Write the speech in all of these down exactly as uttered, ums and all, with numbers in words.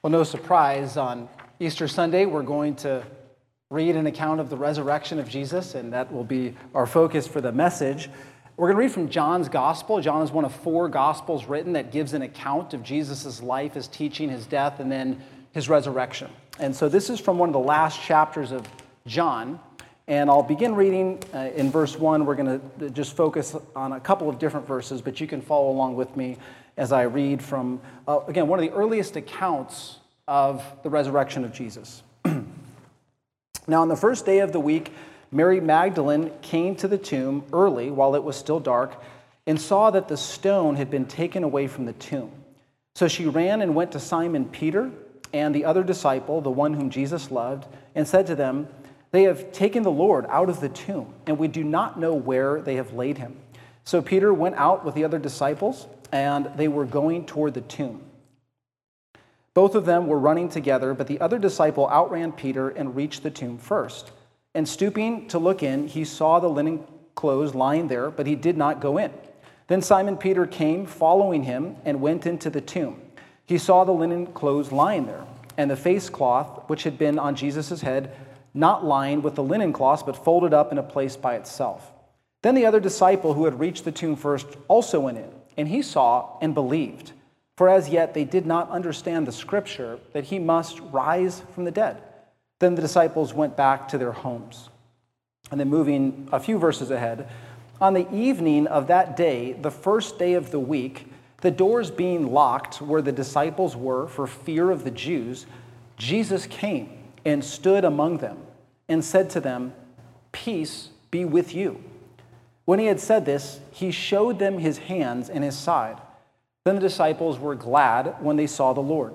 Well, no surprise, on Easter Sunday, we're going to read an account of the resurrection of Jesus, and that will be our focus for the message. We're going to read from John's Gospel. John is one of four Gospels written that gives an account of Jesus' life, his teaching, his death, and then his resurrection. And so this is from one of the last chapters of John, and I'll begin reading uh, in verse one. We're going to just focus on a couple of different verses, but you can follow along with me as I read from, uh, again, one of the earliest accounts of the resurrection of Jesus. Now, on the first day of the week, Mary Magdalene came to the tomb early while it was still dark and saw that the stone had been taken away from the tomb. So she ran and went to Simon Peter and the other disciple, the one whom Jesus loved, and said to them, "They have taken the Lord out of the tomb, and we do not know where they have laid him." So Peter went out with the other disciples, and they were going toward the tomb. Both of them were running together, but the other disciple outran Peter and reached the tomb first. And stooping to look in, he saw the linen clothes lying there, but he did not go in. Then Simon Peter came, following him, and went into the tomb. He saw the linen clothes lying there, and the face cloth which had been on Jesus' head, not lying with the linen cloths, but folded up in a place by itself. Then the other disciple who had reached the tomb first also went in, and he saw and believed. For as yet they did not understand the scripture that he must rise from the dead. Then the disciples went back to their homes. And then moving a few verses ahead, on the evening of that day, the first day of the week, the doors being locked where the disciples were for fear of the Jews, Jesus came and stood among them and said to them, "Peace be with you." When he had said this, he showed them his hands and his side. Then the disciples were glad when they saw the Lord.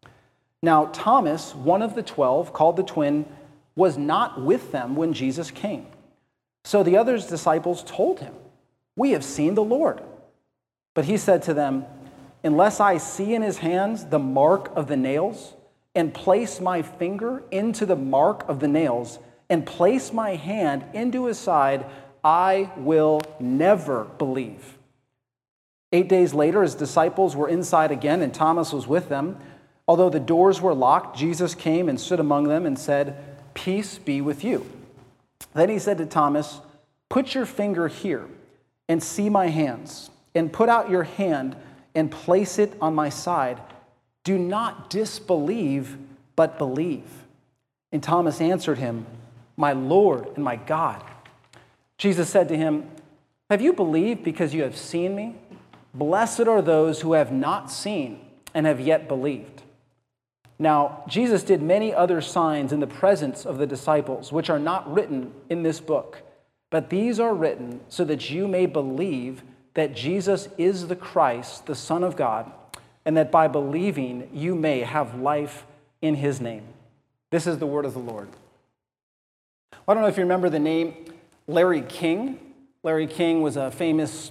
Now Thomas, one of the twelve, called the twin, was not with them when Jesus came. So the other disciples told him, "We have seen the Lord." But he said to them, "Unless I see in his hands the mark of the nails, and place my finger into the mark of the nails, and place my hand into his side, I will never believe." Eight days later, his disciples were inside again, and Thomas was with them. Although the doors were locked, Jesus came and stood among them and said, "Peace be with you." Then he said to Thomas, "Put your finger here and see my hands, and put out your hand and place it on my side. Do not disbelieve, but believe." And Thomas answered him, "My Lord and my God." Jesus said to him, "Have you believed because you have seen me? Blessed are those who have not seen and have yet believed." Now, Jesus did many other signs in the presence of the disciples, which are not written in this book, but these are written so that you may believe that Jesus is the Christ, the Son of God, and that by believing you may have life in his name. This is the word of the Lord. I don't know if you remember the name Larry King. Larry King was a famous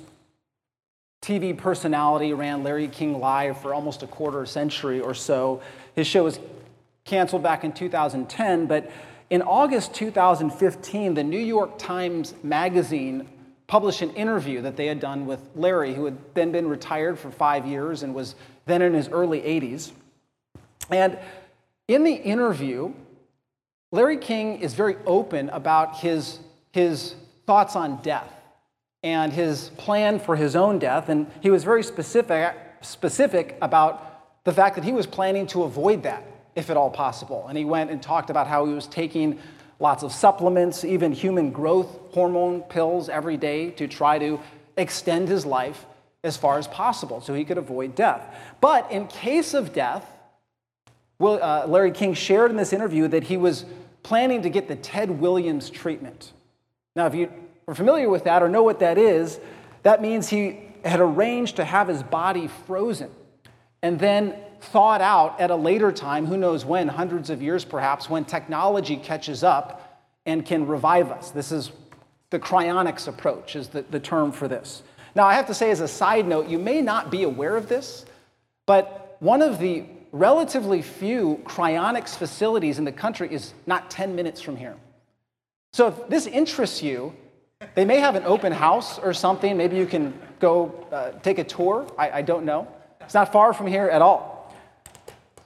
T V personality, ran Larry King Live for almost a quarter century or so. His show was canceled back in two thousand ten, but in August two thousand fifteen, the New York Times Magazine published an interview that they had done with Larry, who had then been retired for five years and was then in his early eighties. And in the interview, Larry King is very open about his, his thoughts on death and his plan for his own death. And he was very specific, specific about the fact that he was planning to avoid that, if at all possible. And he went and talked about how he was taking lots of supplements, even human growth hormone pills every day to try to extend his life as far as possible so he could avoid death. But in case of death, Will, uh, Larry King shared in this interview that he was planning to get the Ted Williams treatment. Now, if you are familiar with that or know what that is, that means he had arranged to have his body frozen and then thawed out at a later time, who knows when, hundreds of years perhaps, when technology catches up and can revive us. This is the cryonics approach, is the, the term for this. Now, I have to say as a side note, you may not be aware of this, but one of the relatively few cryonics facilities in the country is not ten minutes from here. So if this interests you, they may have an open house or something. Maybe you can go uh, take a tour. I, I don't know. It's not far from here at all.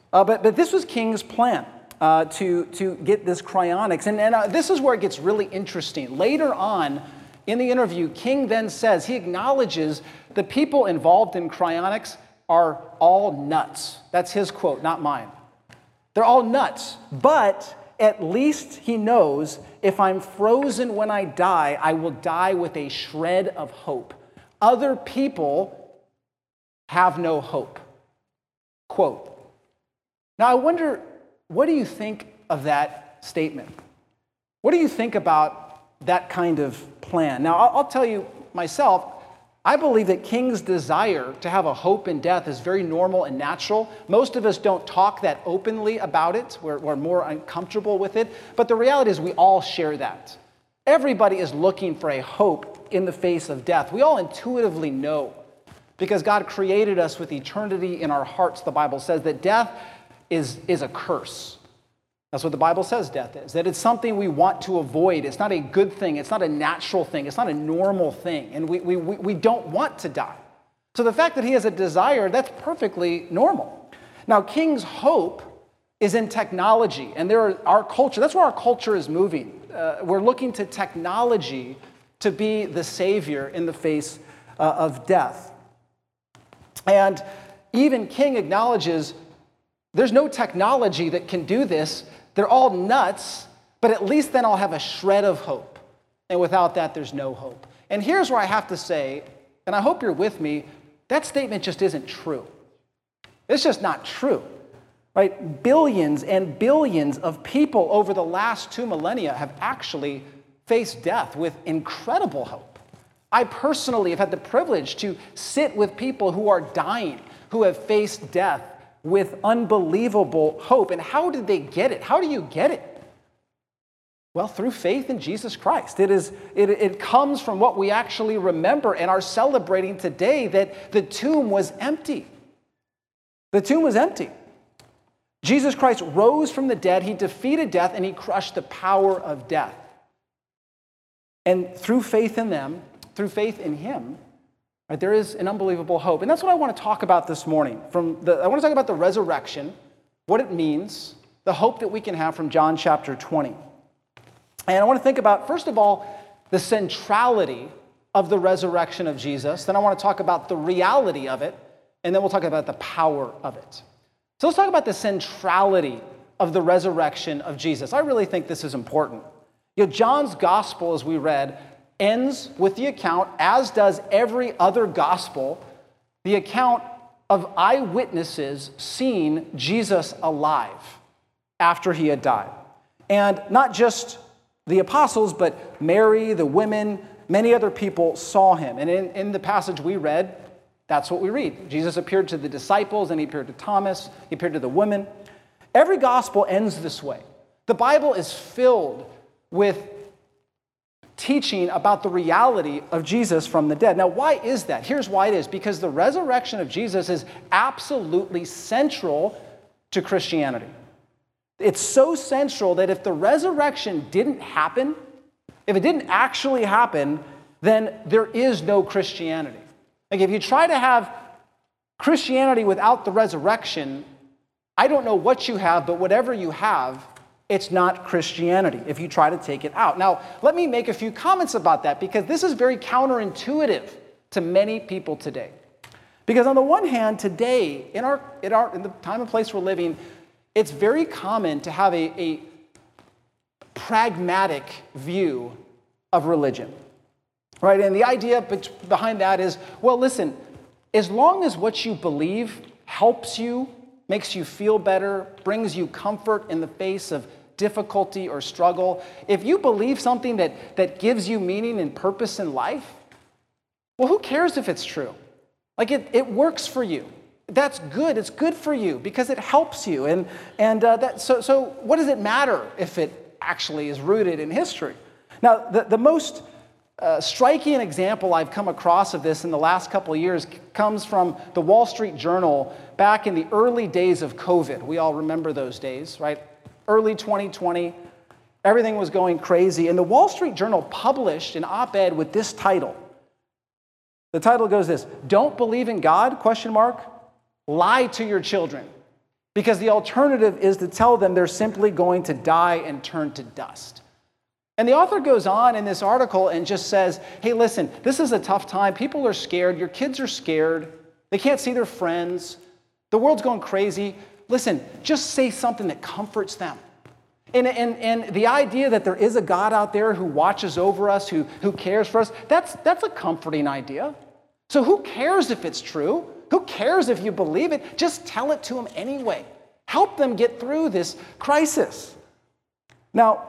Uh, but, but this was King's plan uh, to, to get this cryonics. And, and uh, this is where it gets really interesting. Later on in the interview, King then says, he acknowledges the people involved in cryonics are all nuts. That's his quote, not mine. They're all nuts. But at least he knows if I'm frozen when I die, I will die with a shred of hope. Other people have no hope. Quote. Now, I wonder, what do you think of that statement? What do you think about that kind of plan? Now, I'll, I'll tell you myself, I believe that King's desire to have a hope in death is very normal and natural. Most of us don't talk that openly about it. We're, we're more uncomfortable with it. But the reality is we all share that. Everybody is looking for a hope in the face of death. We all intuitively know, because God created us with eternity in our hearts. The Bible says that death is, is a curse. That's what the Bible says death is, that it's something we want to avoid. It's not a good thing. It's not a natural thing. It's not a normal thing. And we, we, we don't want to die. So the fact that he has a desire, that's perfectly normal. Now, King's hope is in technology. And there are, our culture, that's where our culture is moving. Uh, we're looking to technology to be the savior in the face uh, of death. And even King acknowledges there's no technology that can do this. They're all nuts, but at least then I'll have a shred of hope. And without that, there's no hope. And here's where I have to say, and I hope you're with me, that statement just isn't true. It's just not true, right? Billions and billions of people over the last two millennia have actually faced death with incredible hope. I personally have had the privilege to sit with people who are dying, who have faced death with unbelievable hope. And how did they get it? How do you get it? Well, through faith in Jesus Christ. It is, it, it comes from what we actually remember and are celebrating today, that the tomb was empty. The tomb was empty. Jesus Christ rose from the dead. He defeated death and he crushed the power of death. And through faith in them, through faith in him, right, there is an unbelievable hope. And that's what I want to talk about this morning. From the, I want to talk about the resurrection, what it means, the hope that we can have from John chapter twenty. And I want to think about, first of all, the centrality of the resurrection of Jesus. Then I want to talk about the reality of it. And then we'll talk about the power of it. So let's talk about the centrality of the resurrection of Jesus. I really think this is important. You know, John's gospel, as we read, ends with the account, as does every other gospel, the account of eyewitnesses seeing Jesus alive after he had died. And not just the apostles, but Mary, the women, many other people saw him. And in, in the passage we read, that's what we read. Jesus appeared to the disciples, and he appeared to Thomas, he appeared to the women. Every gospel ends this way. The Bible is filled with teaching about the reality of Jesus from the dead. Now, why is that? Here's why it is. Because the resurrection of Jesus is absolutely central to Christianity. It's so central that if the resurrection didn't happen, if it didn't actually happen, then there is no Christianity. Like if you try to have Christianity without the resurrection, I don't know what you have, but whatever you have, it's not Christianity if you try to take it out. Now, let me make a few comments about that, because this is very counterintuitive to many people today. Because on the one hand, today, in our in our in the time and place we're living, it's very common to have a, a pragmatic view of religion, right? And the idea behind that is, well, listen, as long as what you believe helps you, makes you feel better, brings you comfort in the face of difficulty or struggle, if you believe something that, that gives you meaning and purpose in life, well, who cares if it's true? Like it, it works for you. That's good. It's good for you because it helps you. And, and uh, that, so, so what does it matter if it actually is rooted in history? Now, the, the most uh, striking example I've come across of this in the last couple of years comes from the Wall Street Journal back in the early days of COVID. We all remember those days, right? Early twenty twenty, everything was going crazy. And the Wall Street Journal published an op-ed with this title. The title goes this: "Don't believe in God, question mark, lie to your children." because the alternative is to tell them they're simply going to die and turn to dust. And the author goes on in this article and just says, hey, listen, this is a tough time. People are scared. Your kids are scared. They can't see their friends. The world's going crazy. Listen, just say something that comforts them. And, and, and the idea that there is a God out there who watches over us, who, who cares for us, that's, that's a comforting idea. So who cares if it's true? Who cares if you believe it? Just tell it to them anyway. Help them get through this crisis. Now,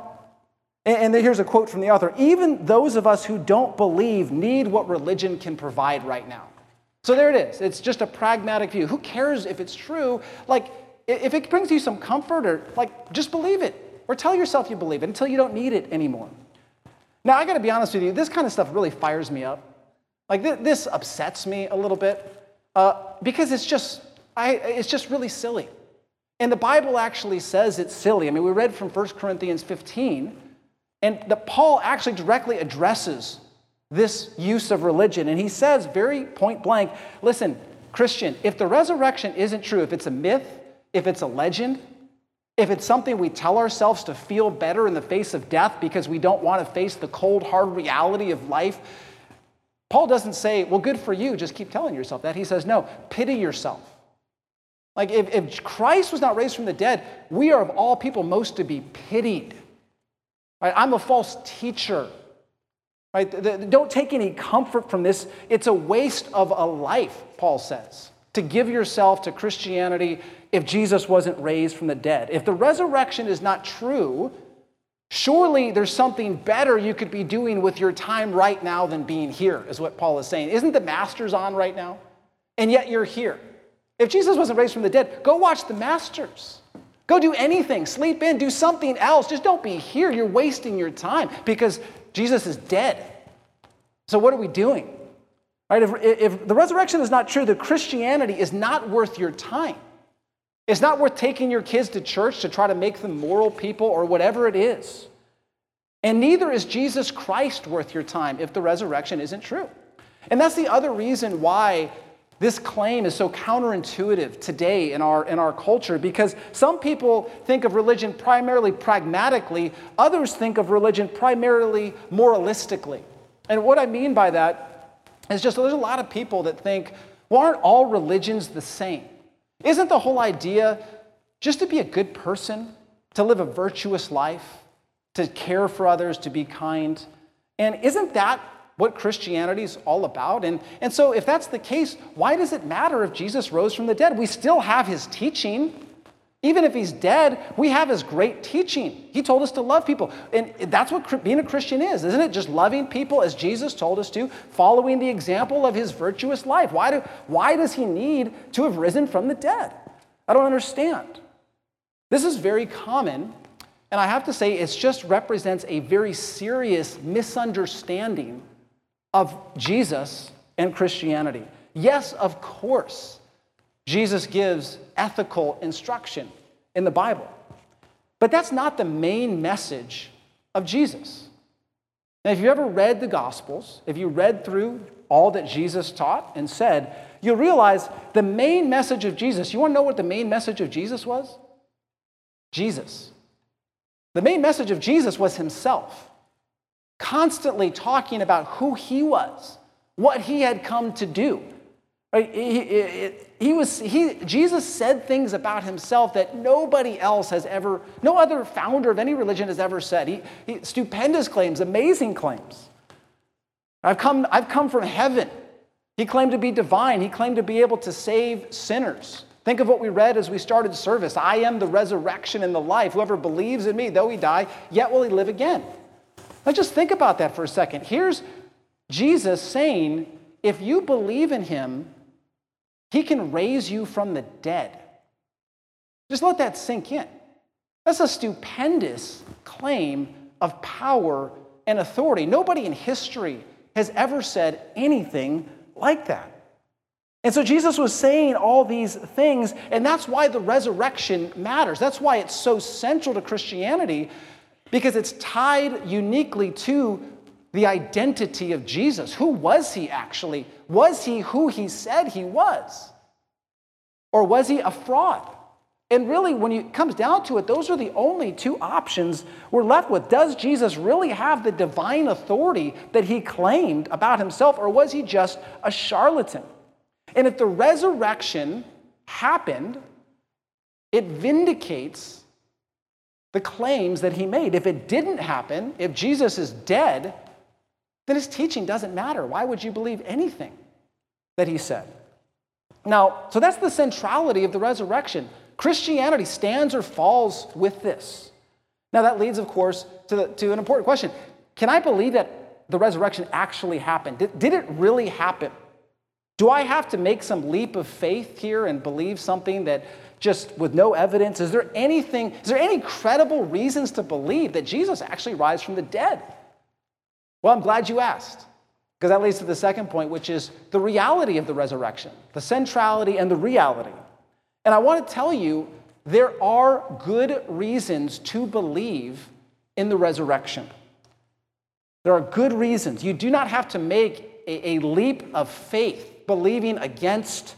and here's a quote from the author. Even those of us who don't believe need what religion can provide right now. So there it is. It's just a pragmatic view. Who cares if it's true? Like, if it brings you some comfort, or like, just believe it. Or tell yourself you believe it until you don't need it anymore. Now, I got to be honest with you. This kind of stuff really fires me up. Like, th- this upsets me a little bit uh, because it's just, I, it's just really silly. And the Bible actually says it's silly. I mean, we read from First Corinthians fifteen, and the, Paul actually directly addresses this use of religion. And he says very point blank, listen, Christian, if the resurrection isn't true, if it's a myth, if it's a legend, if it's something we tell ourselves to feel better in the face of death because we don't want to face the cold, hard reality of life, Paul doesn't say, well, good for you, just keep telling yourself that. He says, no, pity yourself. Like, if, if Christ was not raised from the dead, we are of all people most to be pitied. Right? I'm a false teacher. Right? The, the, don't take any comfort from this. It's a waste of a life, Paul says, to give yourself to Christianity if Jesus wasn't raised from the dead. If the resurrection is not true, surely there's something better you could be doing with your time right now than being here, is what Paul is saying. Isn't the Masters on right now? And yet you're here. If Jesus wasn't raised from the dead, go watch the Masters. Go do anything, sleep in, do something else. Just don't be here. You're wasting your time because Jesus is dead. So what are we doing? Right? If, if the resurrection is not true, the Christianity is not worth your time. It's not worth taking your kids to church to try to make them moral people or whatever it is. And neither is Jesus Christ worth your time if the resurrection isn't true. And that's the other reason why this claim is so counterintuitive today in our, in our culture, because some people think of religion primarily pragmatically, others think of religion primarily moralistically. And what I mean by that is just there's a lot of people that think, well, aren't all religions the same? Isn't the whole idea just to be a good person, to live a virtuous life, to care for others, to be kind? And isn't that what Christianity is all about? And, and so if that's the case, why does it matter if Jesus rose from the dead? We still have his teaching. Even if he's dead, we have his great teaching. He told us to love people. And that's what being a Christian is, isn't it? Just loving people as Jesus told us to, following the example of his virtuous life. Why, do, why does he need to have risen from the dead? I don't understand. This is very common, and I have to say it just represents a very serious misunderstanding of Jesus and Christianity. Yes, of course, Jesus gives ethical instruction in the Bible. But that's not the main message of Jesus. Now, if you ever read the Gospels, if you read through all that Jesus taught and said, you'll realize the main message of Jesus, you want to know what the main message of Jesus was? Jesus. The main message of Jesus was himself, constantly talking about who he was, what he had come to do. Right? He, he, he was, he, Jesus said things about himself that nobody else has ever, no other founder of any religion has ever said. He, he, stupendous claims, amazing claims. I've come, I've come from heaven. He claimed to be divine. He claimed to be able to save sinners. Think of what we read as we started service. I am the resurrection and the life. Whoever believes in me, though he die, yet will he live again. Now just think about that for a second. Here's Jesus saying, if you believe in him, he can raise you from the dead. Just let that sink in. That's a stupendous claim of power and authority. Nobody in history has ever said anything like that. And so Jesus was saying all these things, and that's why the resurrection matters. That's why it's so central to Christianity, because it's tied uniquely to the identity of Jesus. Who was he actually? Was he who he said he was? Or was he a fraud? And really, when it comes down to it, those are the only two options we're left with. Does Jesus really have the divine authority that he claimed about himself, or was he just a charlatan? And if the resurrection happened, it vindicates the claims that he made. If it didn't happen, if Jesus is dead, then his teaching doesn't matter. Why would you believe anything that he said? Now, so that's the centrality of the resurrection. Christianity stands or falls with this. Now, that leads, of course, to, the, to an important question. Can I believe that the resurrection actually happened? Did, did it really happen? Do I have to make some leap of faith here and believe something that just with no evidence? Is there anything, is there any credible reasons to believe that Jesus actually rose from the dead? Well, I'm glad you asked, because that leads to the second point, which is the reality of the resurrection, the centrality and the reality. And I want to tell you, there are good reasons to believe in the resurrection. There are good reasons. You do not have to make a, a leap of faith believing against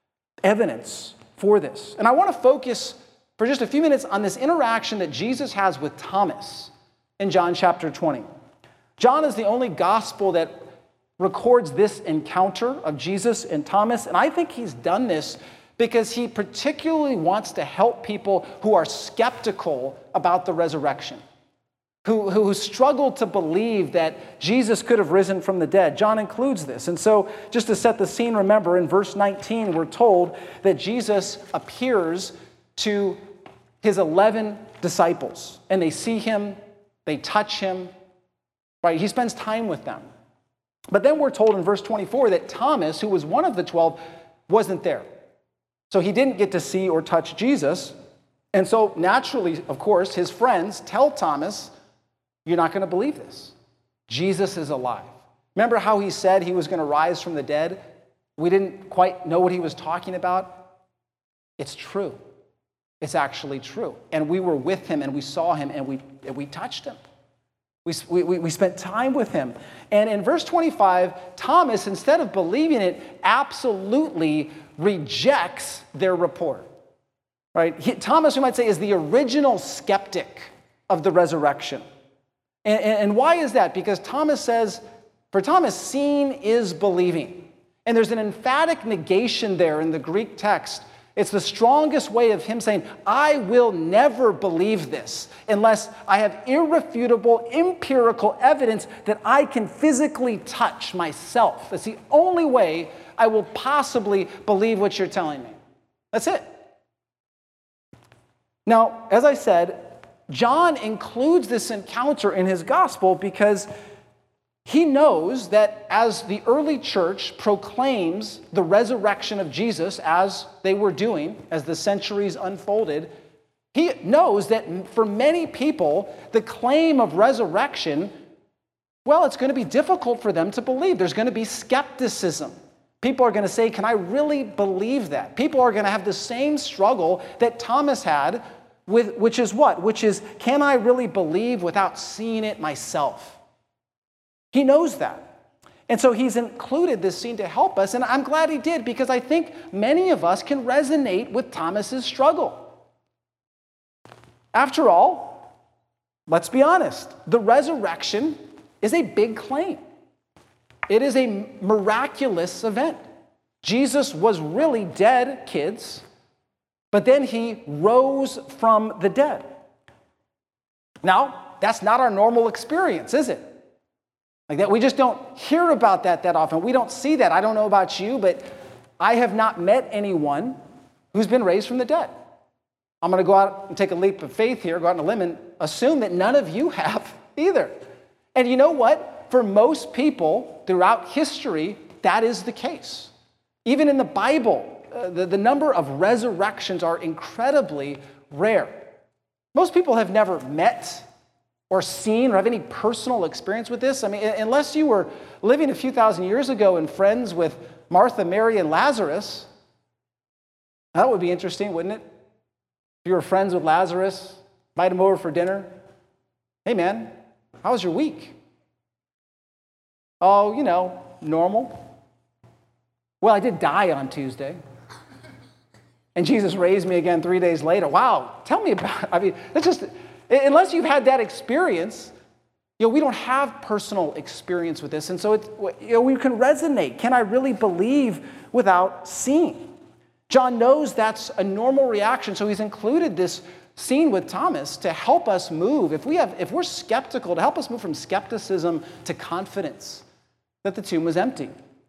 evidence for this. And I want to focus for just a few minutes on this interaction that Jesus has with Thomas in John chapter twenty. John is the only gospel that records this encounter of Jesus and Thomas, and I think he's done this because he particularly wants to help people who are skeptical about the resurrection, who, who struggle to believe that Jesus could have risen from the dead. John includes this. And so just to set the scene, remember in verse nineteen, we're told that Jesus appears to his eleven disciples, and they see him, they touch him, right? He spends time with them. But then we're told in verse twenty-four that Thomas, who was one of the twelve, wasn't there. So he didn't get to see or touch Jesus. And so naturally, of course, his friends tell Thomas, you're not going to believe this. Jesus is alive. Remember how he said he was going to rise from the dead? We didn't quite know what he was talking about. It's true. It's actually true. And we were with him and we saw him and we, and we touched him. We, we, we spent time with him. And in verse twenty-five, Thomas, instead of believing it, absolutely rejects their report. Right? He, Thomas, we might say, is the original skeptic of the resurrection. And, and, and why is that? Because Thomas says, for Thomas, seeing is believing. And there's an emphatic negation there in the Greek text. It's the strongest way of him saying, I will never believe this unless I have irrefutable, empirical evidence that I can physically touch myself. That's the only way I will possibly believe what you're telling me. That's it. Now, as I said, John includes this encounter in his gospel because he knows that as the early church proclaims the resurrection of Jesus, as they were doing, as the centuries unfolded, he knows that for many people, the claim of resurrection, well, it's going to be difficult for them to believe. There's going to be skepticism. People are going to say, can I really believe that? People are going to have the same struggle that Thomas had, with, which is what? Which is, can I really believe without seeing it myself? He knows that. And so he's included this scene to help us, and I'm glad he did, because I think many of us can resonate with Thomas's struggle. After all, let's be honest, the resurrection is a big claim. It is a miraculous event. Jesus was really dead, kids, but then he rose from the dead. Now, that's not our normal experience, is it? Like that, we just don't hear about that that often. We don't see that. I don't know about you, but I have not met anyone who's been raised from the dead. I'm going to go out and take a leap of faith here, go out on a limb and assume that none of you have either. And you know what? For most people throughout history, that is the case. Even in the Bible, uh, the, the number of resurrections are incredibly rare. Most people have never met or seen or have any personal experience with this. I mean, unless you were living a few thousand years ago and friends with Martha, Mary, and Lazarus, that would be interesting, wouldn't it? If you were friends with Lazarus, invite him over for dinner. Hey, man, how was your week? Oh, you know, normal. Well, I did die on Tuesday. And Jesus raised me again three days later. Wow, tell me about it. I mean, it's just, unless you've had that experience, you know, we don't have personal experience with this. And so it, you know, we can resonate. Can I really believe without seeing? John knows that's a normal reaction, so he's included this scene with Thomas to help us move. If we have, if we're skeptical, to help us move from skepticism to confidence that the tomb was empty.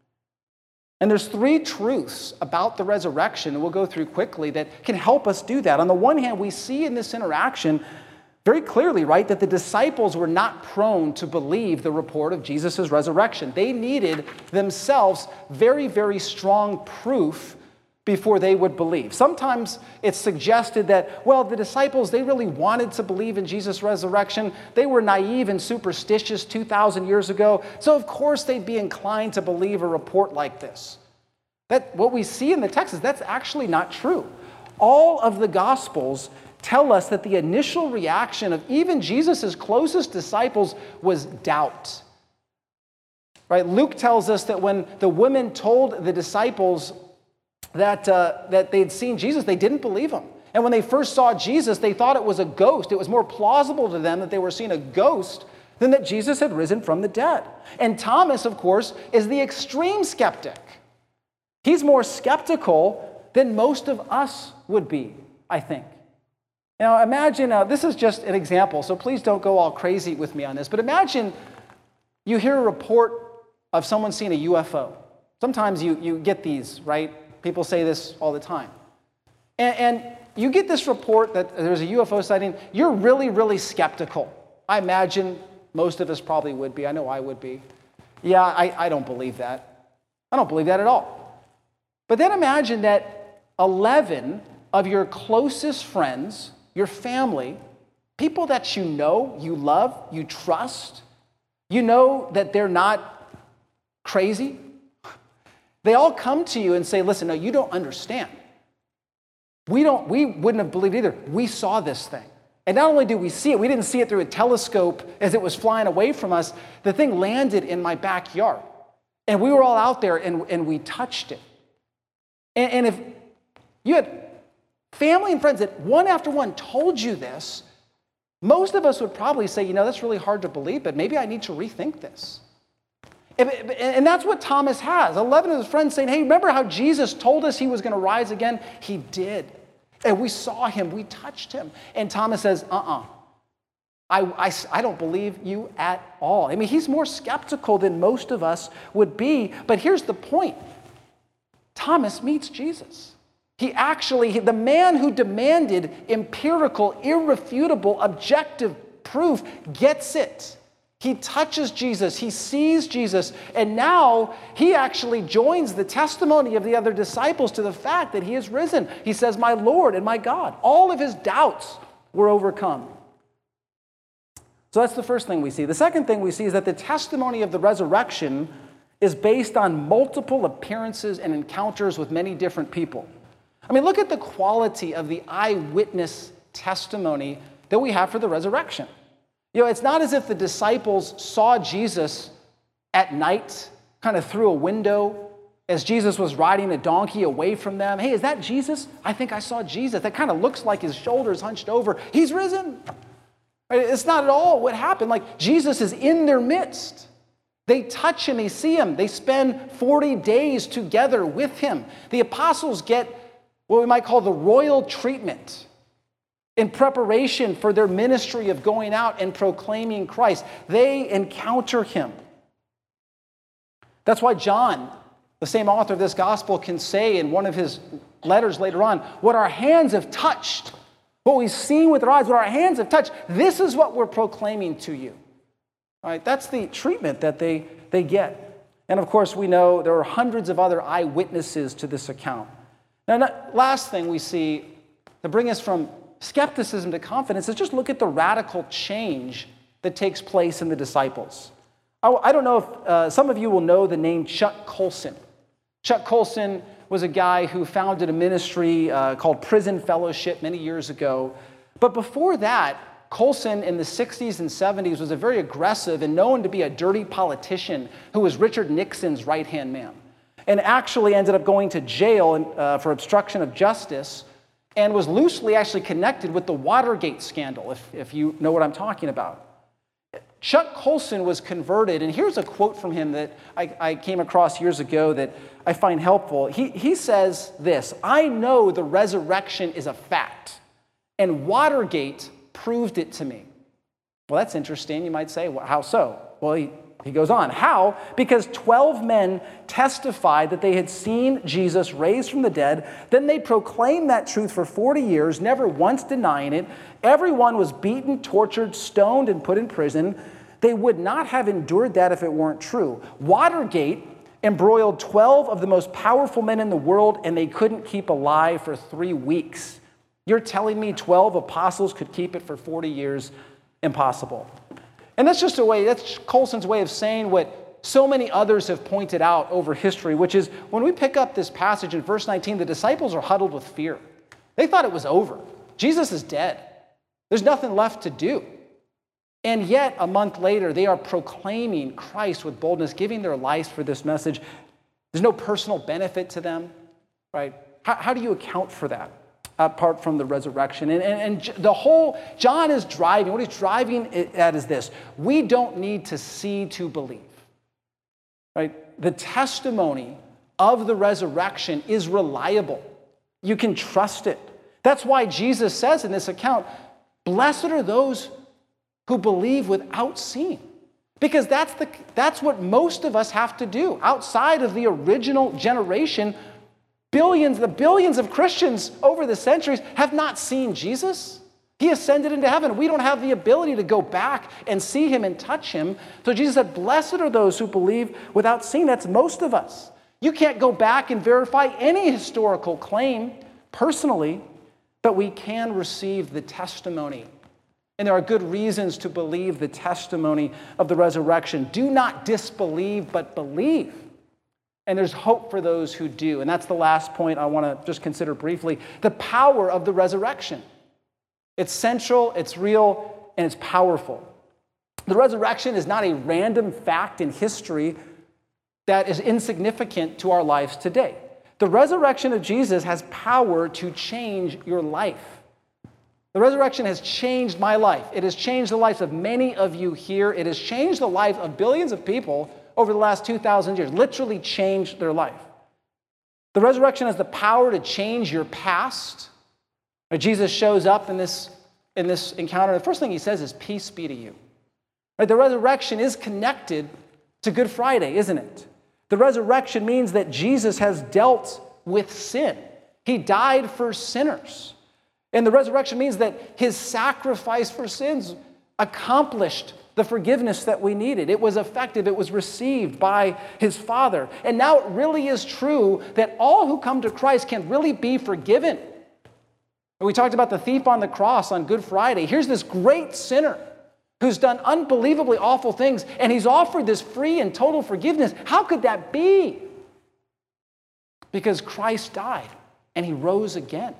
And there's three truths about the resurrection, and we'll go through quickly, that can help us do that. On the one hand, we see in this interaction very clearly, right, that the disciples were not prone to believe the report of Jesus' resurrection. They needed themselves very, very strong proof before they would believe. Sometimes it's suggested that, well, the disciples, they really wanted to believe in Jesus' resurrection. They were naive and superstitious two thousand years ago, so of course they'd be inclined to believe a report like this. That, what we see in the text is that's actually not true. All of the Gospels tell us that the initial reaction of even Jesus' closest disciples was doubt. Right? Luke tells us that when the women told the disciples that, uh, that they'd seen Jesus, they didn't believe him. And when they first saw Jesus, they thought it was a ghost. It was more plausible to them that they were seeing a ghost than that Jesus had risen from the dead. And Thomas, of course, is the extreme skeptic. He's more skeptical than most of us would be, I think. Now, imagine, uh, this is just an example, so please don't go all crazy with me on this, but imagine you hear a report of someone seeing a U F O. Sometimes you, you get these, right? People say this all the time. And, and you get this report that there's a U F O sighting, you're really, really skeptical. I imagine most of us probably would be. I know I would be. Yeah, I, I don't believe that. I don't believe that at all. But then imagine that eleven of your closest friends, your family, people that you know, you love, you trust, you know that they're not crazy. They all come to you and say, listen, no, you don't understand. We don't, we wouldn't have believed either. We saw this thing. And not only did we see it, we didn't see it through a telescope as it was flying away from us. The thing landed in my backyard. And we were all out there and, and we touched it. And, and if you had family and friends that one after one told you this, most of us would probably say, you know, that's really hard to believe, but maybe I need to rethink this. And, and that's what Thomas has. eleven of his friends saying, hey, remember how Jesus told us he was going to rise again? He did. And we saw him. We touched him. And Thomas says, uh-uh. I, I, I don't believe you at all. I mean, he's more skeptical than most of us would be. But here's the point. Thomas meets Jesus. He actually, the man who demanded empirical, irrefutable, objective proof gets it. He touches Jesus, he sees Jesus, and now he actually joins the testimony of the other disciples to the fact that he is risen. He says, my Lord and my God. All of his doubts were overcome. So that's the first thing we see. The second thing we see is that the testimony of the resurrection is based on multiple appearances and encounters with many different people. I mean, look at the quality of the eyewitness testimony that we have for the resurrection. You know, it's not as if the disciples saw Jesus at night, kind of through a window, as Jesus was riding a donkey away from them. Hey, is that Jesus? I think I saw Jesus. That kind of looks like his shoulders hunched over. He's risen. It's not at all what happened. Like, Jesus is in their midst. They touch him, they see him. They spend forty days together with him. The apostles get what we might call the royal treatment in preparation for their ministry of going out and proclaiming Christ. They encounter him. That's why John, the same author of this gospel, can say in one of his letters later on, what our hands have touched, what we've seen with our eyes, what our hands have touched, this is what we're proclaiming to you. All right, that's the treatment that they, they get. And of course, we know there are hundreds of other eyewitnesses to this account. Now, not, last thing we see to bring us from skepticism to confidence is just look at the radical change that takes place in the disciples. I, I don't know if uh, some of you will know the name Chuck Colson. Chuck Colson was a guy who founded a ministry uh, called Prison Fellowship many years ago. But before that, Colson in the sixties and seventies was a very aggressive and known to be a dirty politician who was Richard Nixon's right-hand man. and actually ended up going to jail in, uh, for obstruction of justice, and was loosely actually connected with the Watergate scandal, if, if you know what I'm talking about. Chuck Colson was converted, and here's a quote from him that I, I came across years ago that I find helpful. He, he says this: "I know the resurrection is a fact, and Watergate proved it to me." Well, that's interesting. You might say, well, how so? Well, he, he goes on. How? Because twelve men testified that they had seen Jesus raised from the dead. Then they proclaimed that truth for forty years, never once denying it. Everyone was beaten, tortured, stoned, and put in prison. They would not have endured that if it weren't true. Watergate embroiled twelve of the most powerful men in the world, and they couldn't keep alive for three weeks. You're telling me twelve apostles could keep it for forty years? Impossible. And that's just a way, that's Colson's way of saying what so many others have pointed out over history, which is when we pick up this passage in verse nineteen, the disciples are huddled with fear. They thought it was over. Jesus is dead. There's nothing left to do. And yet, a month later, they are proclaiming Christ with boldness, giving their lives for this message. There's no personal benefit to them, right? How, how do you account for that, apart from the resurrection? And, and, and the whole, John is driving, what he's driving at is this: we don't need to see to believe, right? The testimony of the resurrection is reliable. You can trust it. That's why Jesus says in this account, blessed are those who believe without seeing. Because that's, the, that's what most of us have to do. Outside of the original generation, billions, the billions of Christians over the centuries have not seen Jesus. He ascended into heaven. We don't have the ability to go back and see him and touch him. So Jesus said, blessed are those who believe without seeing. That's most of us. You can't go back and verify any historical claim personally, but we can receive the testimony. And there are good reasons to believe the testimony of the resurrection. Do not disbelieve, but believe. And there's hope for those who do. And that's the last point I want to just consider briefly. The power of the resurrection. It's central, it's real, and it's powerful. The resurrection is not a random fact in history that is insignificant to our lives today. The resurrection of Jesus has power to change your life. The resurrection has changed my life. It has changed the lives of many of you here. It has changed the life of billions of people over the last two thousand years, literally changed their life. The resurrection has the power to change your past. Jesus shows up in this, in this encounter. The first thing he says is, peace be to you. Right? The resurrection is connected to Good Friday, isn't it? The resurrection means that Jesus has dealt with sin. He died for sinners. And the resurrection means that his sacrifice for sins accomplished the forgiveness that we needed. It was effective. It was received by his Father. And now it really is true that all who come to Christ can really be forgiven. And we talked about the thief on the cross on Good Friday. Here's this great sinner who's done unbelievably awful things, and he's offered this free and total forgiveness. How could that be? Because Christ died, and he rose again.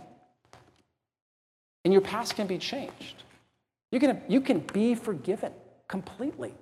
And your past can be changed. You can, you can be forgiven completely.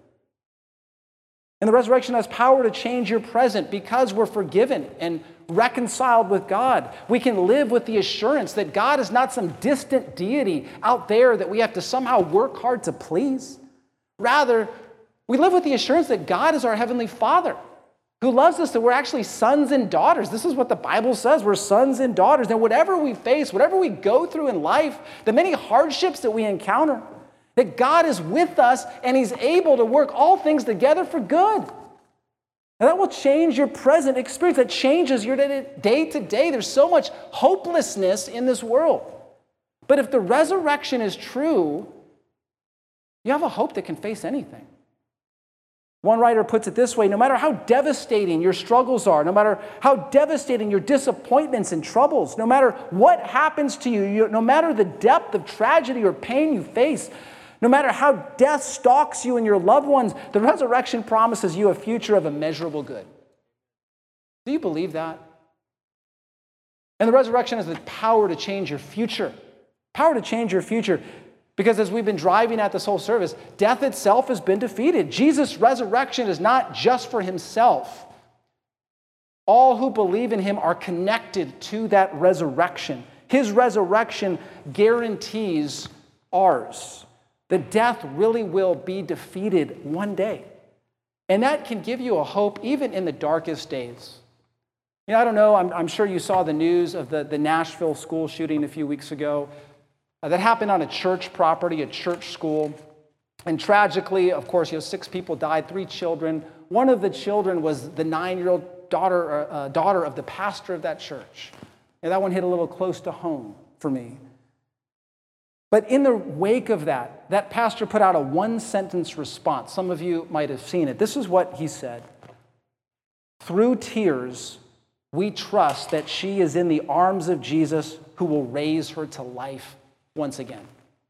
And the resurrection has power to change your present because we're forgiven and reconciled with God. We can live with the assurance that God is not some distant deity out there that we have to somehow work hard to please. Rather, we live with the assurance that God is our heavenly Father who loves us, that we're actually sons and daughters. This is what the Bible says. We're sons and daughters. And whatever we face, whatever we go through in life, the many hardships that we encounter, that God is with us and he's able to work all things together for good. And that will change your present experience. That changes your day to day. There's so much hopelessness in this world. But if the resurrection is true, you have a hope that can face anything. One writer puts it this way: no matter how devastating your struggles are, no matter how devastating your disappointments and troubles, no matter what happens to you, you no matter the depth of tragedy or pain you face, no matter how death stalks you and your loved ones, the resurrection promises you a future of immeasurable good. Do you believe that? And the resurrection has the power to change your future. Power to change your future. Because as we've been driving at this whole service, death itself has been defeated. Jesus' resurrection is not just for himself. All who believe in him are connected to that resurrection. His resurrection guarantees ours. That death really will be defeated one day. And that can give you a hope even in the darkest days. You know, I don't know, I'm, I'm sure you saw the news of the, the Nashville school shooting a few weeks ago. Uh, that happened on a church property, a church school. And tragically, of course, you know, six people died, three children. One of the children was the nine-year-old daughter, uh, daughter of the pastor of that church. And that one hit a little close to home for me. But in the wake of that, that pastor put out a one-sentence response. Some of you might have seen it. This is what he said. Through tears, we trust that she is in the arms of Jesus who will raise her to life once again.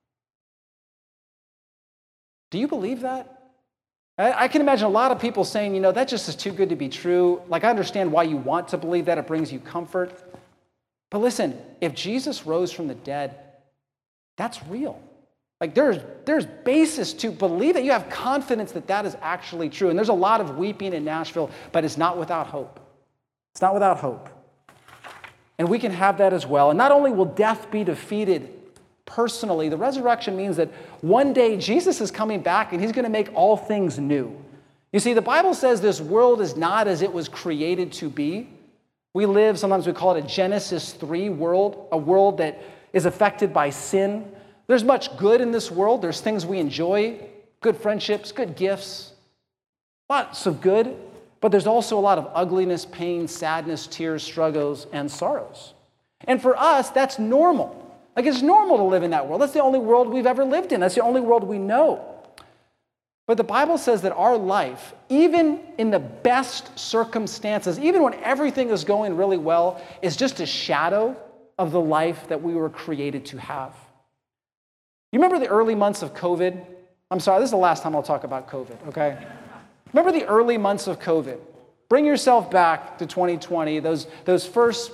Do you believe that? I can imagine a lot of people saying, you know, that just is too good to be true. Like, I understand why you want to believe that. It brings you comfort. But listen, if Jesus rose from the dead, that's real. Like there's, there's basis to believe that. You have confidence that that is actually true. And there's a lot of weeping in Nashville, but it's not without hope. It's not without hope. And we can have that as well. And not only will death be defeated personally, the resurrection means that one day Jesus is coming back and he's going to make all things new. You see, the Bible says this world is not as it was created to be. We live, sometimes we call it a Genesis three world, a world that is affected by sin. There's much good in this world. There's things we enjoy, good friendships, good gifts, lots of good. But there's also a lot of ugliness, pain, sadness, tears, struggles, and sorrows. And for us, that's normal. Like it's normal to live in that world. That's the only world we've ever lived in. That's the only world we know. But the Bible says that our life, even in the best circumstances, even when everything is going really well, is just a shadow of the life that we were created to have. You remember the early months of COVID? I'm sorry, this is the last time I'll talk about COVID, okay? Remember the early months of COVID? Bring yourself back to twenty twenty, those, those first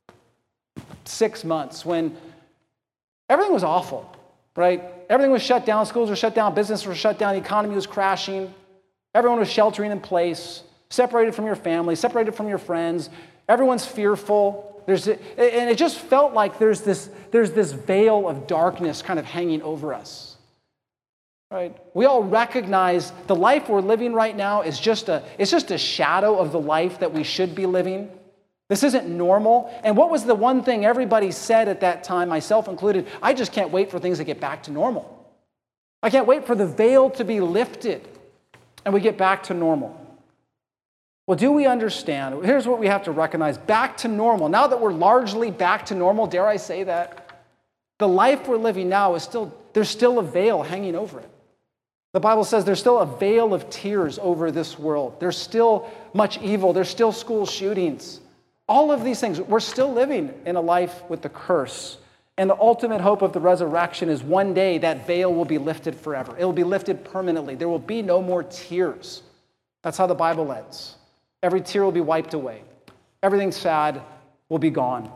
six months when everything was awful, right? Everything was shut down, schools were shut down, businesses were shut down, the economy was crashing, everyone was sheltering in place, separated from your family, separated from your friends, everyone's fearful. There's, and it just felt like there's this, there's this veil of darkness kind of hanging over us. Right? We all recognize the life we're living right now is just a, it's just a shadow of the life that we should be living. This isn't normal. And what was the one thing everybody said at that time, myself included? I just can't wait for things to get back to normal. I can't wait for the veil to be lifted and we get back to normal. Well, do we understand? Here's what we have to recognize. Back to normal. Now that we're largely back to normal, dare I say that, the life we're living now is still, there's still a veil hanging over it. The Bible says there's still a veil of tears over this world. There's still much evil. There's still school shootings. All of these things, we're still living in a life with the curse. And the ultimate hope of the resurrection is one day that veil will be lifted forever. It will be lifted permanently. There will be no more tears. That's how the Bible ends. Every tear will be wiped away. Everything sad will be gone.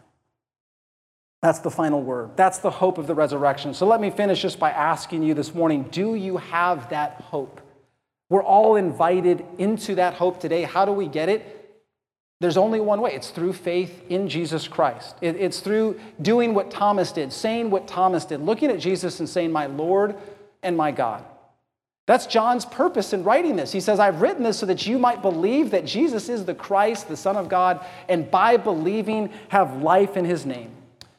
That's the final word. That's the hope of the resurrection. So let me finish just by asking you this morning, do you have that hope? We're all invited into that hope today. How do we get it? There's only one way. It's through faith in Jesus Christ. It, it's through doing what Thomas did, saying what Thomas did, looking at Jesus and saying, my Lord and my God. That's John's purpose in writing this. He says, I've written this so that you might believe that Jesus is the Christ, the Son of God, and by believing have life in his name.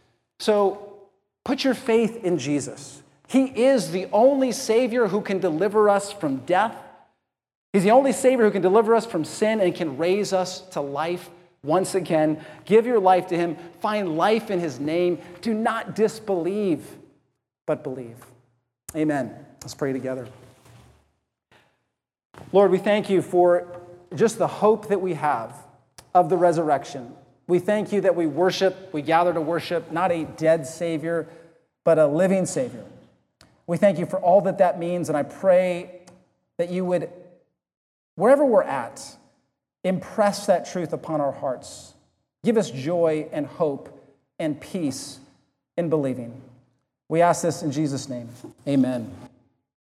So put your faith in Jesus. He is the only Savior who can deliver us from death. He's the only Savior who can deliver us from sin and can raise us to life once again. Give your life to him. Find life in his name. Do not disbelieve, but believe. Amen. Let's pray together. Lord, we thank you for just the hope that we have of the resurrection. We thank you that we worship, we gather to worship, not a dead Savior, but a living Savior. We thank you for all that that means, and I pray that you would, wherever we're at, impress that truth upon our hearts. Give us joy and hope and peace in believing. We ask this in Jesus' name. Amen.